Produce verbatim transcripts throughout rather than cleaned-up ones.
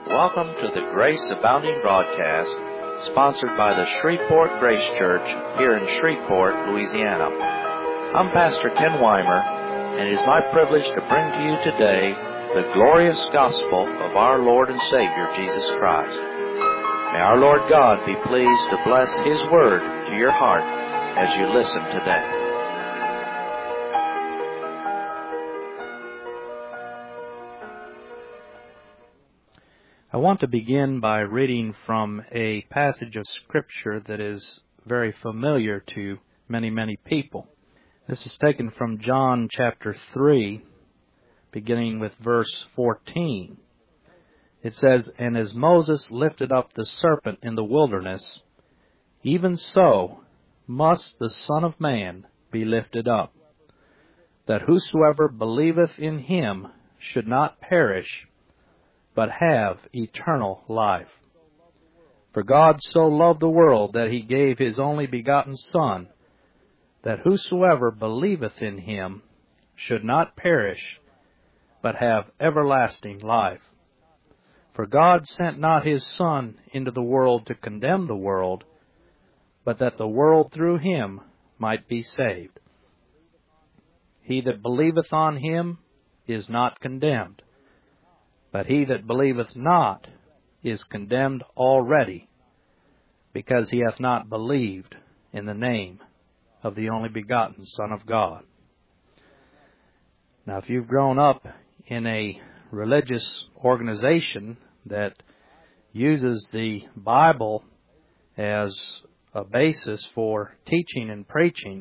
Welcome to the Grace Abounding broadcast, sponsored by the Shreveport Grace Church here in Shreveport, Louisiana. I'm Pastor Ken Weimer, and it is my privilege to bring to you today the glorious gospel of our Lord and Savior, Jesus Christ. May our Lord God be pleased to bless His Word to your heart as you listen today. I want to begin by reading from a passage of Scripture that is very familiar to many, many people. This is taken from John chapter three, beginning with verse fourteen. It says, "And as Moses lifted up the serpent in the wilderness, even so must the Son of Man be lifted up, that whosoever believeth in Him should not perish, but have eternal life. For God so loved the world that He gave His only begotten Son, that whosoever believeth in Him should not perish, but have everlasting life. For God sent not His Son into the world to condemn the world, but that the world through Him might be saved. He that believeth on Him is not condemned, but he that believeth not is condemned already, because he hath not believed in the name of the only begotten Son of God." Now, if you've grown up in a religious organization that uses the Bible as a basis for teaching and preaching,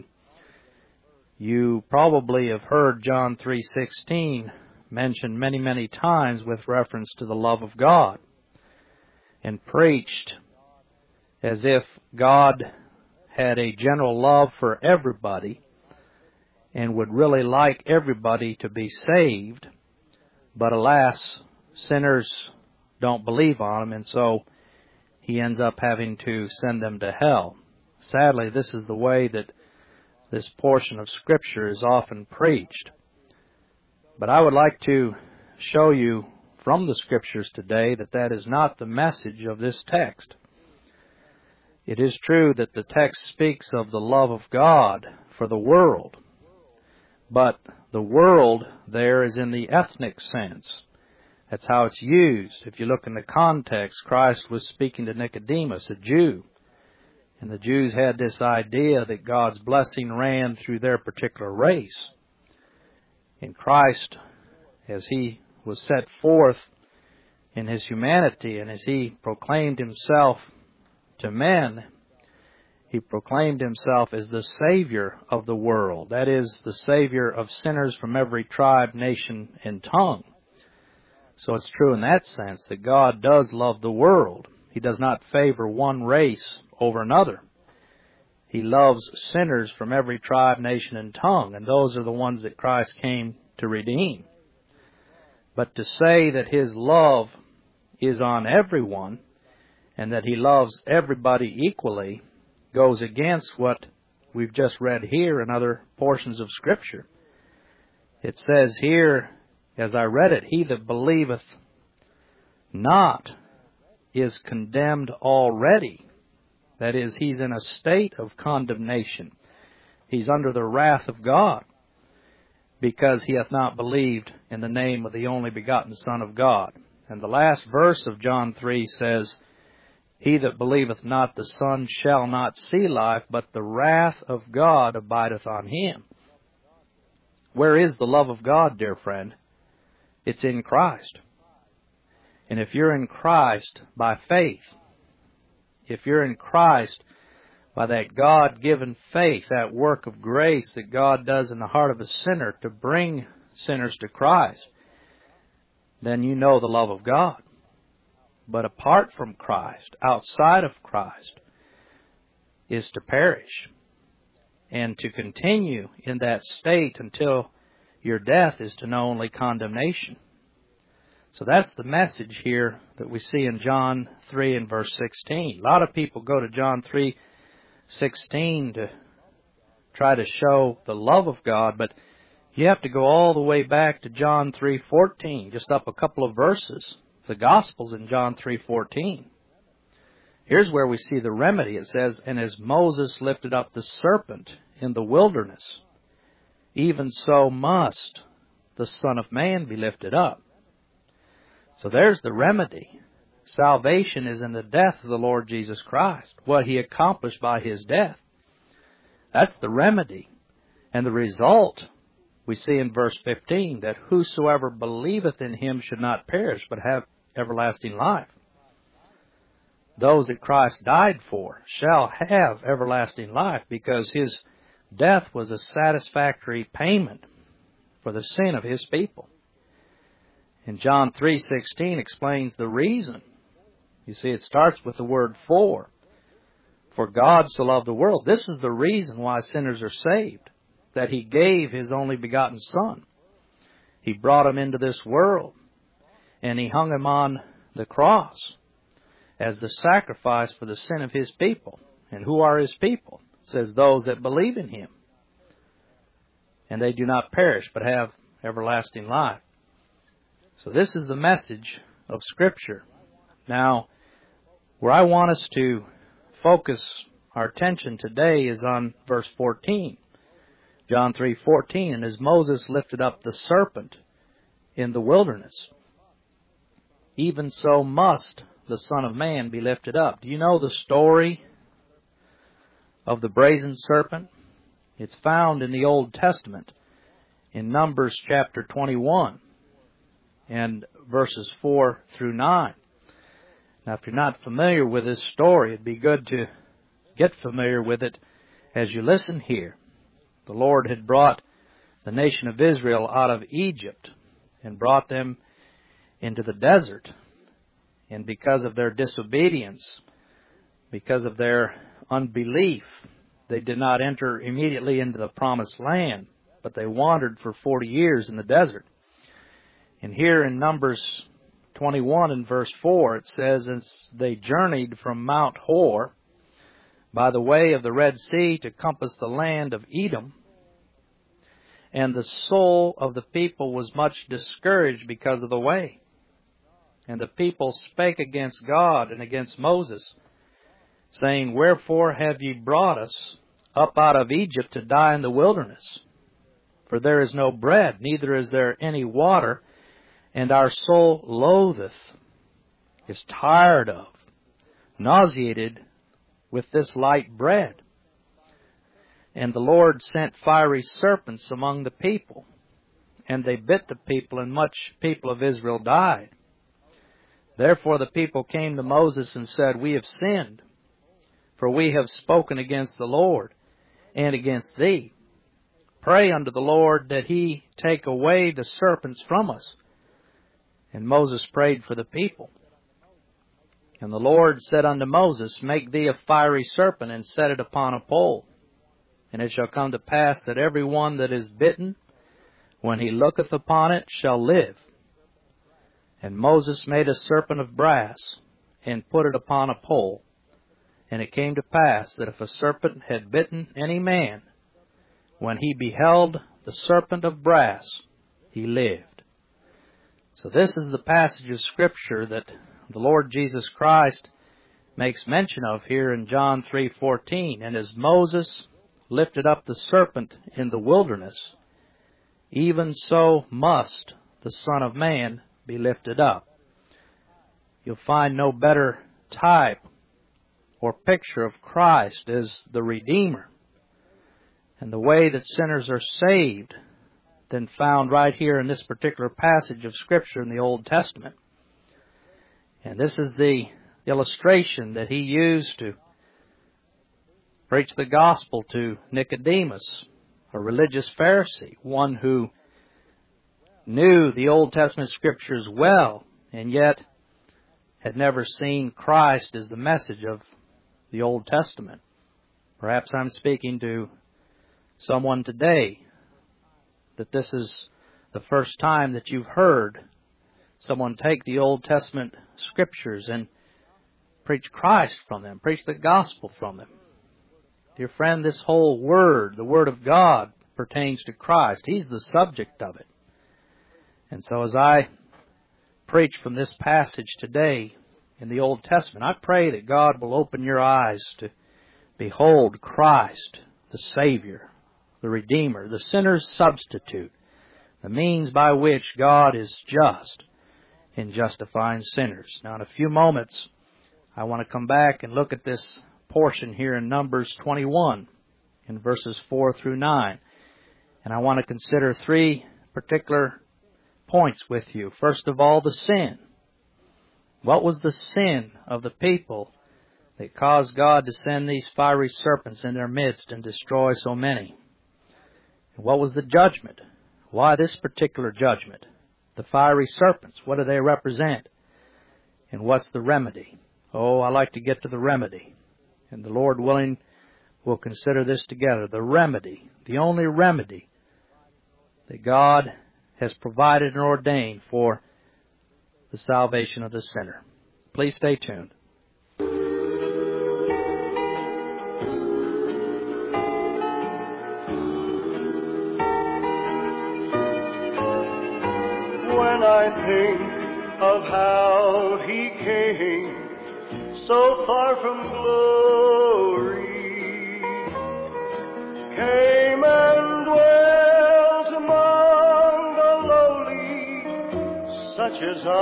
you probably have heard John three sixteen mentioned many, many times with reference to the love of God, and preached as if God had a general love for everybody and would really like everybody to be saved, but alas, sinners don't believe on Him, and so He ends up having to send them to hell. Sadly, this is the way that this portion of Scripture is often preached. But I would like to show you from the Scriptures today that that is not the message of this text. It is true that the text speaks of the love of God for the world, but the world there is in the ethnic sense. That's how it's used. If you look in the context, Christ was speaking to Nicodemus, a Jew, and the Jews had this idea that God's blessing ran through their particular race. In Christ, as He was set forth in His humanity and as He proclaimed Himself to men, He proclaimed Himself as the Savior of the world. That is, the Savior of sinners from every tribe, nation, and tongue. So it's true in that sense that God does love the world. He does not favor one race over another. He loves sinners from every tribe, nation, and tongue, and those are the ones that Christ came to redeem. But to say that His love is on everyone and that He loves everybody equally goes against what we've just read here in other portions of Scripture. It says here, as I read it, "He that believeth not is condemned already." That is, he's in a state of condemnation. He's under the wrath of God, because he hath not believed in the name of the only begotten Son of God. And the last verse of John three says, "He that believeth not the Son shall not see life, but the wrath of God abideth on him." Where is the love of God, dear friend? It's in Christ. And if you're in Christ by faith, if you're in Christ by that God-given faith, that work of grace that God does in the heart of a sinner to bring sinners to Christ, then you know the love of God. But apart from Christ, outside of Christ, is to perish. And to continue in that state until your death is to know only condemnation. So that's the message here that we see in John three and verse sixteen. A lot of people go to John three sixteen to try to show the love of God, but you have to go all the way back to John three fourteen, just up a couple of verses, the Gospels in John three fourteen. Here's where we see the remedy. It says, "And as Moses lifted up the serpent in the wilderness, even so must the Son of Man be lifted up." So there's the remedy. Salvation is in the death of the Lord Jesus Christ, what He accomplished by His death. That's the remedy. And the result we see in verse fifteen, that whosoever believeth in Him should not perish, but have everlasting life. Those that Christ died for shall have everlasting life, because His death was a satisfactory payment for the sin of His people. And John three sixteen explains the reason. You see, it starts with the word "for." For God so loved the world. This is the reason why sinners are saved, that He gave His only begotten Son. He brought Him into this world, and He hung Him on the cross as the sacrifice for the sin of His people. And who are His people? It says, those that believe in Him. And they do not perish, but have everlasting life. So this is the message of Scripture. Now, where I want us to focus our attention today is on verse fourteen. John three fourteen, "And as Moses lifted up the serpent in the wilderness, even so must the Son of Man be lifted up." Do you know the story of the brazen serpent? It's found in the Old Testament in Numbers chapter twenty-one and verses four through nine. Now, if you're not familiar with this story, it'd be good to get familiar with it as you listen here. The Lord had brought the nation of Israel out of Egypt and brought them into the desert. And because of their disobedience, because of their unbelief, they did not enter immediately into the promised land, but they wandered for forty years in the desert. And here in Numbers twenty-one and verse four, it says, "As they journeyed from Mount Hor by the way of the Red Sea to compass the land of Edom, and the soul of the people was much discouraged because of the way. And the people spake against God and against Moses, saying, Wherefore have ye brought us up out of Egypt to die in the wilderness? For there is no bread, neither is there any water, and our soul loatheth," is tired of, nauseated with this light bread. "And the Lord sent fiery serpents among the people, and they bit the people, and much people of Israel died. Therefore the people came to Moses and said, We have sinned, for we have spoken against the Lord and against thee. Pray unto the Lord that He take away the serpents from us. And Moses prayed for the people. And the Lord said unto Moses, Make thee a fiery serpent, and set it upon a pole. And it shall come to pass that every one that is bitten, when he looketh upon it, shall live. And Moses made a serpent of brass, and put it upon a pole. And it came to pass that if a serpent had bitten any man, when he beheld the serpent of brass, he lived." So this is the passage of Scripture that the Lord Jesus Christ makes mention of here in John three fourteen. "And as Moses lifted up the serpent in the wilderness, even so must the Son of Man be lifted up." You'll find no better type or picture of Christ as the Redeemer and the way that sinners are saved than found right here in this particular passage of Scripture in the Old Testament. And this is the illustration that He used to preach the gospel to Nicodemus, a religious Pharisee, one who knew the Old Testament Scriptures well, and yet had never seen Christ as the message of the Old Testament. Perhaps I'm speaking to someone today that this is the first time that you've heard someone take the Old Testament Scriptures and preach Christ from them, preach the gospel from them. Dear friend, this whole Word, the Word of God, pertains to Christ. He's the subject of it. And so as I preach from this passage today in the Old Testament. I pray that God will open your eyes to behold Christ, the Savior, the Redeemer, the sinner's substitute, the means by which God is just in justifying sinners. Now, in a few moments, I want to come back and look at this portion here in Numbers twenty-one, in verses four through nine. And I want to consider three particular points with you. First of all, the sin. What was the sin of the people that caused God to send these fiery serpents in their midst and destroy so many? And what was the judgment? Why this particular judgment? The fiery serpents, what do they represent? And what's the remedy? Oh, I like to get to the remedy. And the Lord willing, we'll consider this together. The remedy, the only remedy that God has provided and ordained for the salvation of the sinner. Please stay tuned. When I think of how He came so far from glory, came and dwelt among the lowly, such as I,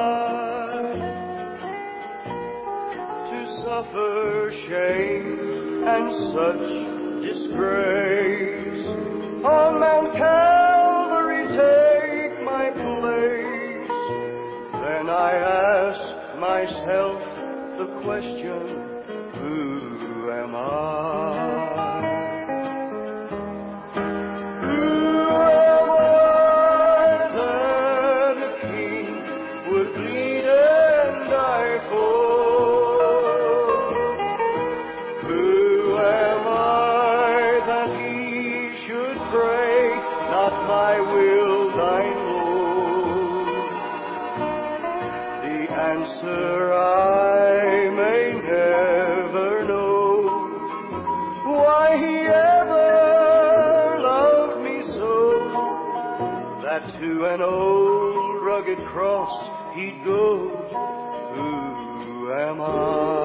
to suffer shame and such disgrace. On Mount Calvary take my place. Then I ask myself the question, who am I? Who am I that a king would bleed and die for? Who am I that He should pray, not my will, thine Lord? The answer I may never know, why He ever loved me so, that to an old rugged cross He'd go. Who am I?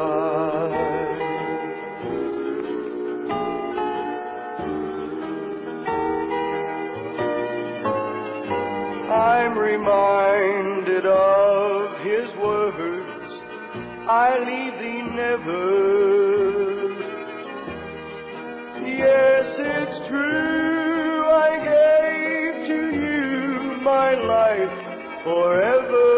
I'm reminded of His words, I leave thee never. Yes, it's true, I gave to you my life forever.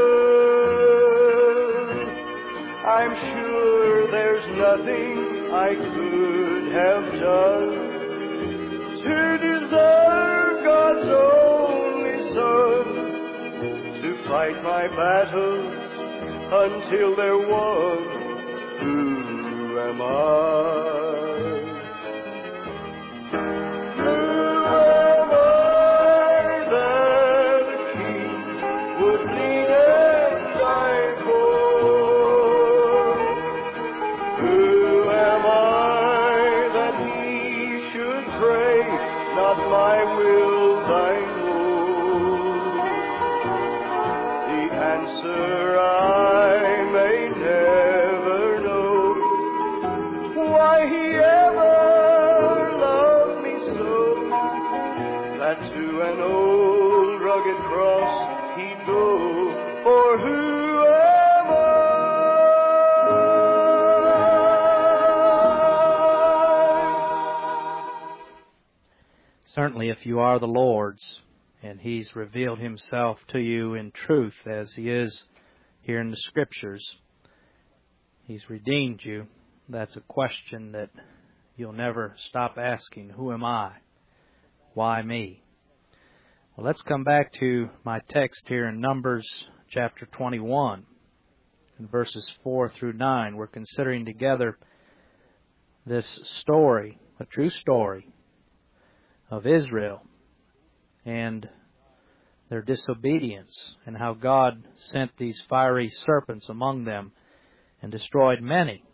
I'm sure there's nothing I could have done to deserve God's only Son to fight my battles until there was. Who am I? Who am I that a king would bleed and die for? Who am I that He should pray, not my will, thine Lord? The answer I may never know, why He ever loved me so, that to an old rugged cross He'd go. For who am I? Certainly, if you are the Lord's, and He's revealed Himself to you in truth as He is here in the Scriptures, He's redeemed you, that's a question that you'll never stop asking. Who am I? Why me? Well, let's come back to my text here in Numbers chapter twenty-one, in verses four through nine. We're considering together this story, a true story, of Israel and their disobedience, and how God sent these fiery serpents among them and destroyed many.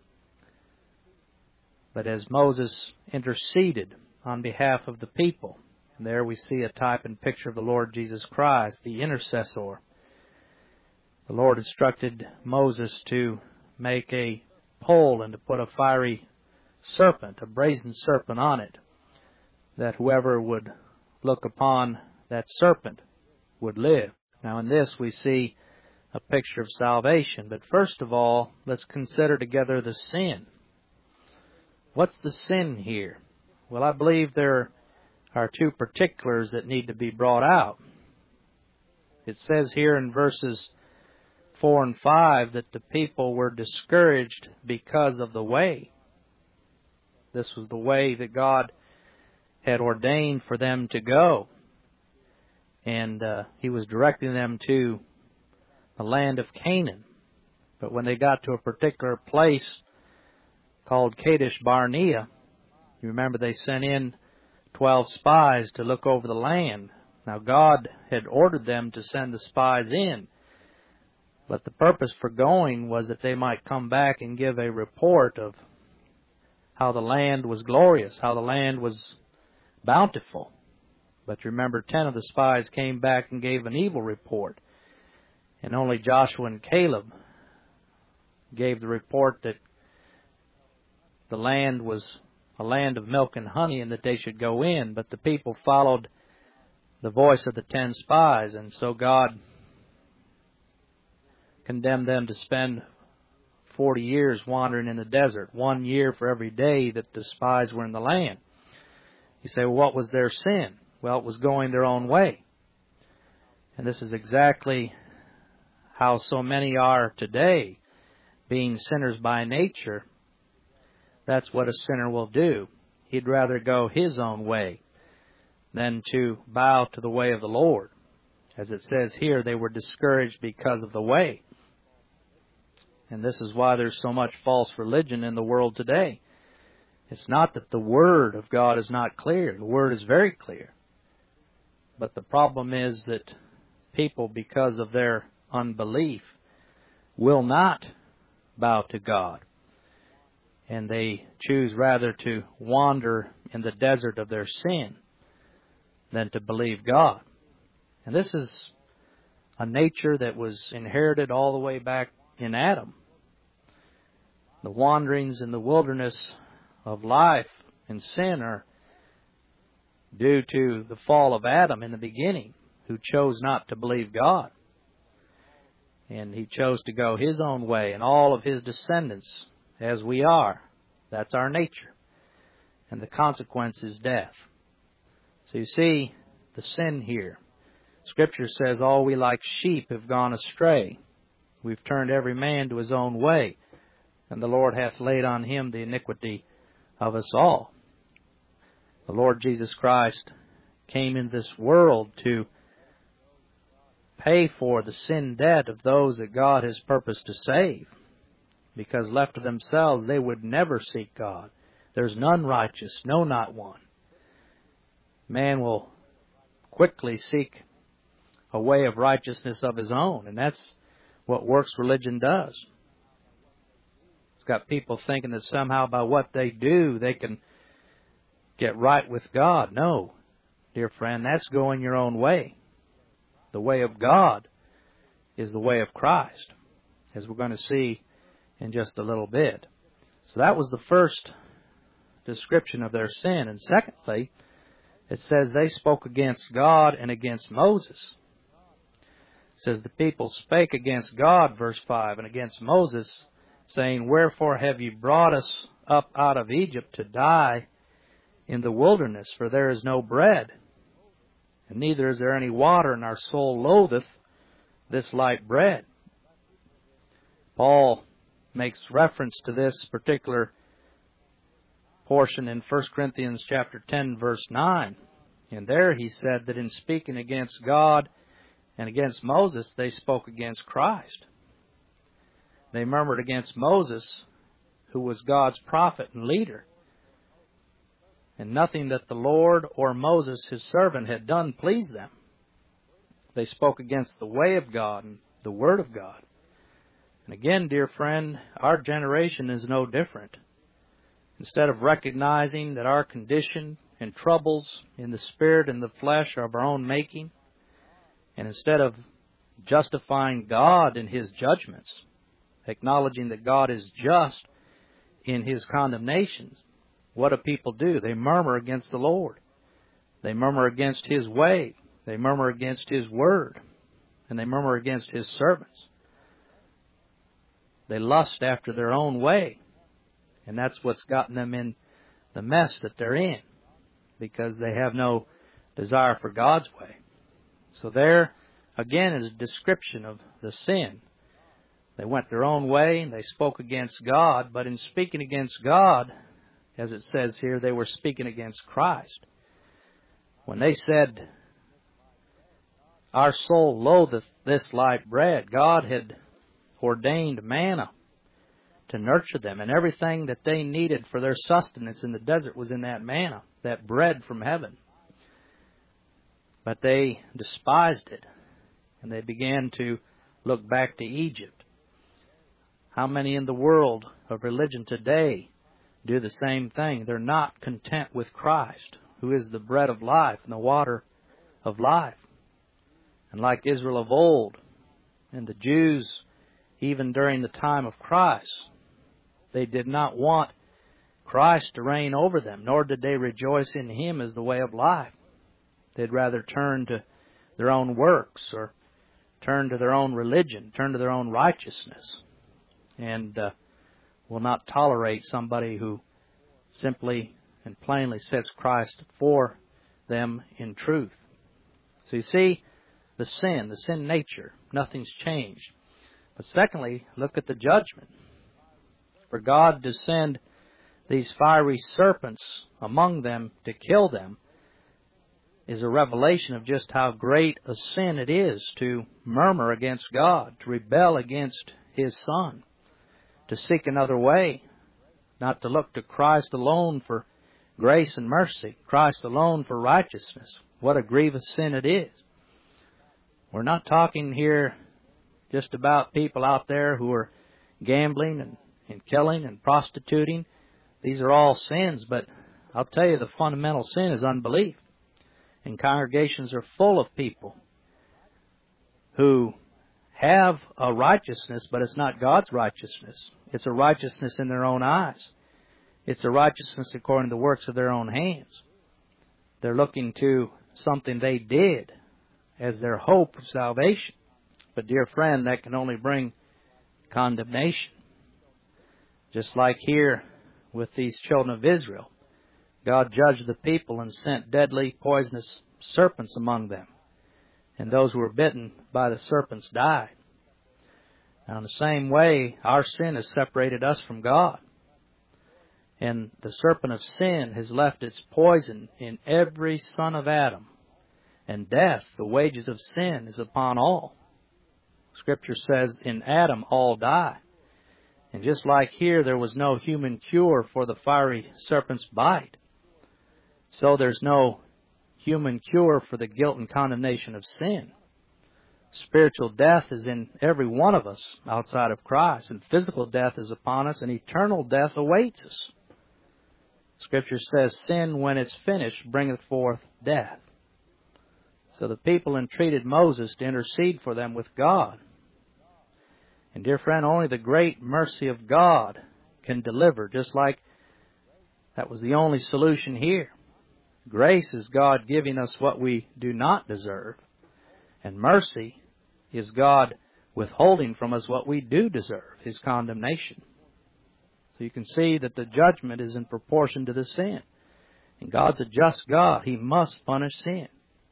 But as Moses interceded on behalf of the people, and there we see a type and picture of the Lord Jesus Christ, the intercessor. The Lord instructed Moses to make a pole and to put a fiery serpent, a brazen serpent on it, that whoever would look upon that serpent would live. Now in this we see a picture of salvation. But first of all, let's consider together the sin. What's the sin here? Well, I believe there are two particulars that need to be brought out. It says here in verses four and five that the people were discouraged because of the way. This was the way that God had ordained for them to go. And uh, He was directing them to the land of Canaan. But when they got to a particular place called Kadesh Barnea, you remember they sent in twelve spies to look over the land. Now God had ordered them to send the spies in, but the purpose for going was that they might come back and give a report of how the land was glorious, how the land was bountiful. But remember, ten of the spies came back and gave an evil report. And only Joshua and Caleb gave the report that the land was a land of milk and honey and that they should go in. But the people followed the voice of the ten spies, and so God condemned them to spend forty years wandering in the desert, one year for every day that the spies were in the land. You say, well, what was their sin? Well, it was going their own way. And this is exactly how so many are today, being sinners by nature. That's what a sinner will do. He'd rather go his own way than to bow to the way of the Lord. As it says here, they were discouraged because of the way. And this is why there's so much false religion in the world today. It's not that the Word of God is not clear. The Word is very clear. But the problem is that people, because of their unbelief, will not bow to God. And they choose rather to wander in the desert of their sin than to believe God. And this is a nature that was inherited all the way back in Adam. The wanderings in the wilderness of life and sin are due to the fall of Adam in the beginning, who chose not to believe God. And he chose to go his own way, and all of his descendants, as we are. That's our nature. And the consequence is death. So you see the sin here. Scripture says, all we like sheep have gone astray. We've turned every man to his own way, and the Lord hath laid on him the iniquity of us all. The Lord Jesus Christ came in this world to pay for the sin debt of those that God has purposed to save, because left to themselves they would never seek God. There's none righteous, no, not one. Man will quickly seek a way of righteousness of his own, and that's what works religion does. It's got people thinking that somehow by what they do they can get right with God. No, dear friend, that's going your own way. The way of God is the way of Christ, as we're going to see in just a little bit. So that was the first description of their sin. And secondly, it says they spoke against God and against Moses. It says the people spake against God, verse five, and against Moses, saying, wherefore have ye brought us up out of Egypt to die in the wilderness? For there is no bread, and neither is there any water, and our soul loatheth this light bread. Paul makes reference to this particular portion in First Corinthians chapter ten, verse nine. And there he said that in speaking against God and against Moses, they spoke against Christ. They murmured against Moses, who was God's prophet and leader. And nothing that the Lord or Moses, his servant, had done pleased them. They spoke against the way of God and the Word of God. And again, dear friend, our generation is no different. Instead of recognizing that our condition and troubles in the spirit and the flesh are of our own making, and instead of justifying God in His judgments, acknowledging that God is just in His condemnations, what do people do? They murmur against the Lord. They murmur against His way. They murmur against His word. And they murmur against His servants. They lust after their own way. And that's what's gotten them in the mess that they're in, because they have no desire for God's way. So there, again, is a description of the sin. They went their own way, and they spoke against God, but in speaking against God, as it says here, they were speaking against Christ. When they said, "Our soul loatheth this light bread," God had ordained manna to nurture them, and everything that they needed for their sustenance in the desert was in that manna, that bread from heaven. But they despised it, and they began to look back to Egypt. How many in the world of religion today do the same thing? They're not content with Christ, who is the bread of life and the water of life. And like Israel of old, and the Jews, even during the time of Christ, they did not want Christ to reign over them, nor did they rejoice in Him as the way of life. They'd rather turn to their own works, or turn to their own religion, turn to their own righteousness, and uh, will not tolerate somebody who simply and plainly sets Christ for them in truth. So you see, the sin, the sin nature, nothing's changed. But secondly, look at the judgment. For God to send these fiery serpents among them to kill them is a revelation of just how great a sin it is to murmur against God, to rebel against His Son, to seek another way, not to look to Christ alone for grace and mercy, Christ alone for righteousness. What a grievous sin it is. We're not talking here just about people out there who are gambling and, and killing and prostituting. These are all sins, but I'll tell you the fundamental sin is unbelief. And congregations are full of people who have a righteousness, but it's not God's righteousness. It's a righteousness in their own eyes. It's a righteousness according to the works of their own hands. They're looking to something they did as their hope of salvation. But dear friend, that can only bring condemnation. Just like here with these children of Israel, God judged the people and sent deadly, poisonous serpents among them. And those who were bitten by the serpents died. Now in the same way, our sin has separated us from God. And the serpent of sin has left its poison in every son of Adam. And death, the wages of sin, is upon all. Scripture says, in Adam all die. And just like here, there was no human cure for the fiery serpent's bite, so there's no human cure for the guilt and condemnation of sin. Spiritual death is in every one of us outside of Christ, and physical death is upon us, and eternal death awaits us. Scripture says, sin, when it's finished, bringeth forth death. So the people entreated Moses to intercede for them with God. And dear friend, only the great mercy of God can deliver, just like that was the only solution here. Grace is God giving us what we do not deserve, and mercy is God withholding from us what we do deserve, His condemnation. So you can see that the judgment is in proportion to the sin. And God's a just God. He must punish sin.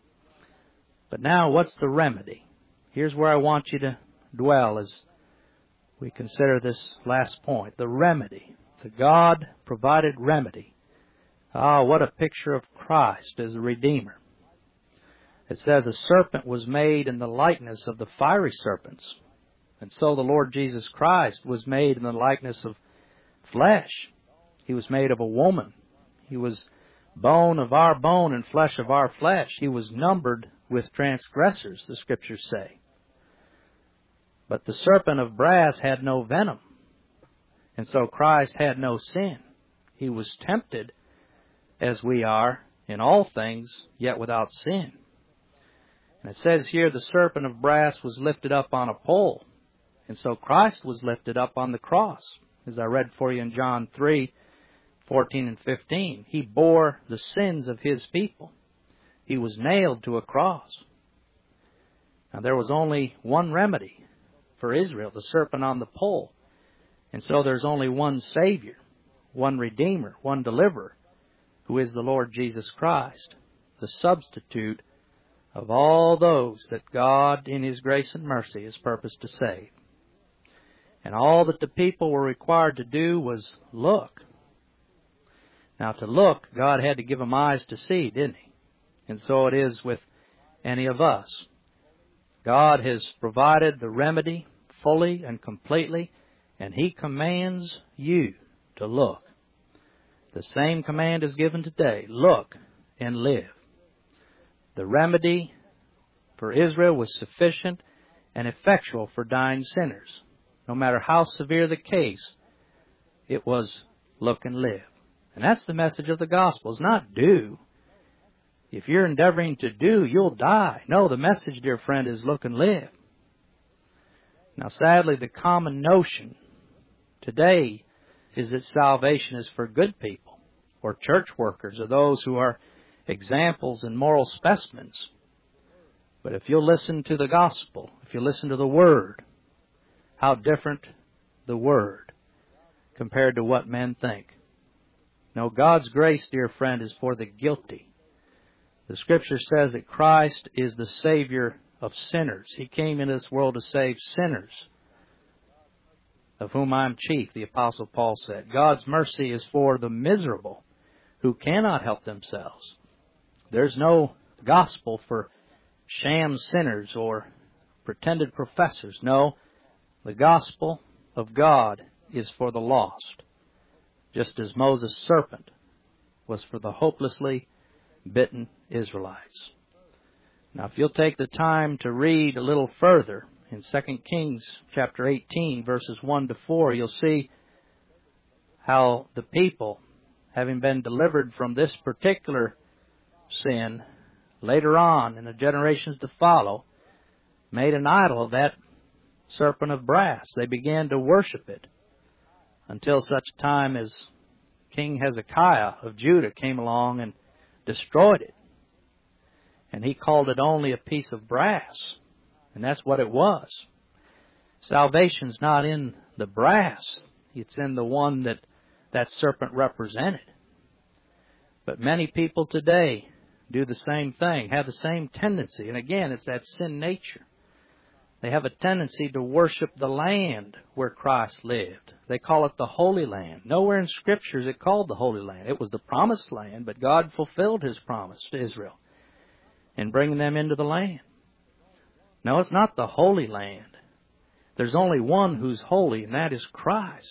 But now, what's the remedy? Here's where I want you to dwell as we consider this last point. The remedy. The God-provided remedy. Ah, what a picture of Christ as a Redeemer. It says, a serpent was made in the likeness of the fiery serpents. And so the Lord Jesus Christ was made in the likeness of flesh. He was made of a woman. He was bone of our bone and flesh of our flesh. He was numbered with transgressors, the Scriptures say. But the serpent of brass had no venom. And so Christ had no sin. He was tempted as we are in all things, yet without sin. And it says here the serpent of brass was lifted up on a pole. And so Christ was lifted up on the cross, as I read for you in John three, fourteen and fifteen. He bore the sins of His people. He was nailed to a cross. Now there was only one remedy for Israel, the serpent on the pole. And so there's only one Savior, one Redeemer, one Deliverer, who is the Lord Jesus Christ, the substitute of all those that God in His grace and mercy has purposed to save. And all that the people were required to do was look. Now to look, God had to give them eyes to see, didn't He? And so it is with any of us. God has provided the remedy fully and completely, and He commands you to look. The same command is given today. Look and live. The remedy for Israel was sufficient and effectual for dying sinners. No matter how severe the case, it was look and live. And that's the message of the gospel. It's not do. If you're endeavoring to do, you'll die. No, the message, dear friend, is look and live. Now, sadly, the common notion today is that salvation is for good people, or church workers, or those who are examples and moral specimens. But if you'll listen to the gospel, if you listen to the Word, how different the Word compared to what men think. No, God's grace, dear friend, is for the guilty. The Scripture says that Christ is the Savior of sinners. He came into this world to save sinners, of whom I am chief, the Apostle Paul said. God's mercy is for the miserable who cannot help themselves. There's no gospel for sham sinners or pretended professors. No, the gospel of God is for the lost, just as Moses' serpent was for the hopelessly bitten Israelites. Now, if you'll take the time to read a little further in Second Kings chapter eighteen, verses one to four, you'll see how the people, having been delivered from this particular sin, later on in the generations to follow, made an idol of that serpent of brass. They began to worship it until such time as King Hezekiah of Judah came along and destroyed it. And he called it only a piece of brass. And that's what it was. Salvation's not in the brass. It's in the one that that serpent represented. But many people today do the same thing, have the same tendency. And again, it's that sin nature. They have a tendency to worship the land where Christ lived. They call it the Holy Land. Nowhere in Scripture is it called the Holy Land. It was the Promised Land, but God fulfilled His promise to Israel in bringing them into the land. No, it's not the Holy Land. There's only one who's holy, and that is Christ.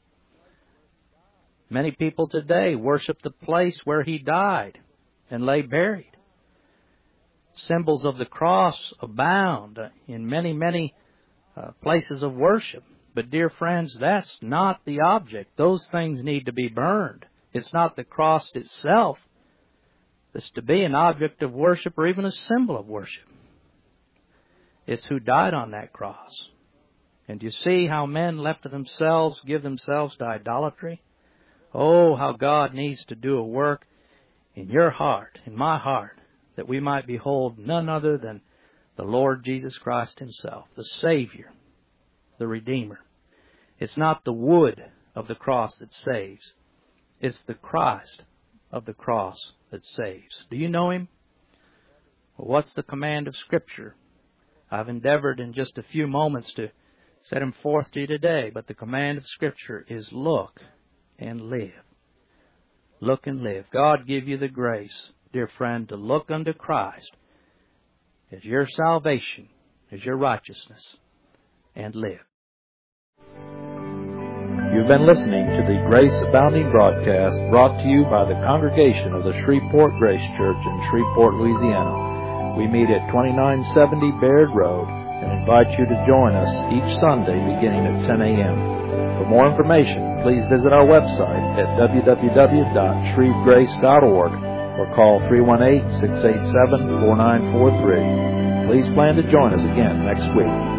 Many people today worship the place where He died and lay buried. Symbols of the cross abound in many, many uh, places of worship. But dear friends, that's not the object. Those things need to be burned. It's not the cross itself that's to be an object of worship or even a symbol of worship. It's who died on that cross. And do you see how men left to themselves give themselves to idolatry? Oh, how God needs to do a work in your heart, in my heart, that we might behold none other than the Lord Jesus Christ Himself, the Savior, the Redeemer. It's not the wood of the cross that saves. It's the Christ of the cross that saves. Do you know Him? Well, what's the command of Scripture? I've endeavored in just a few moments to set Him forth to you today, but the command of Scripture is look and live. Look and live. God give you the grace, dear friend, to look unto Christ as your salvation, as your righteousness, and live. You've been listening to the Grace Abounding broadcast brought to you by the congregation of the Shreveport Grace Church in Shreveport, Louisiana. We meet at twenty-nine seventy Baird Road and invite you to join us each Sunday beginning at ten a.m. For more information, please visit our website at w w w dot shreve grace dot org or call three one eight, six eight seven, four nine four three. Please plan to join us again next week.